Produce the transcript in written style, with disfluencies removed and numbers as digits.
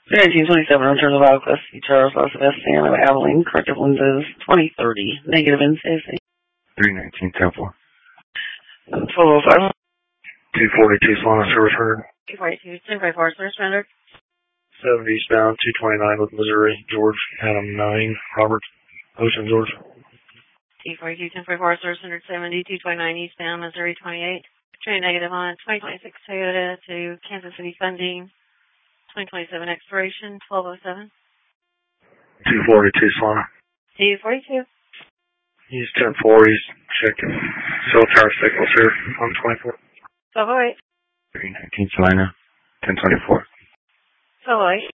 1927 returns of Alquist, Charles Los Sebastian of Abilene, corrective lenses 2030, negative in safety. 319 Temple. 1205. 242 Solana service heard. 242, 1054, service rendered. 70 eastbound, 229 with Missouri, George, Adam 9, Robert, Ocean, George. T42, 1044, service rendered 70, 229 eastbound, Missouri 28. Train negative on 2026 Toyota to Kansas City funding. 2027 expiration, 1207. 242 Solana. T42. He's 10-4, he's checking cell tower signals here on 24. 1208. 319 Salina, 1024. 1208.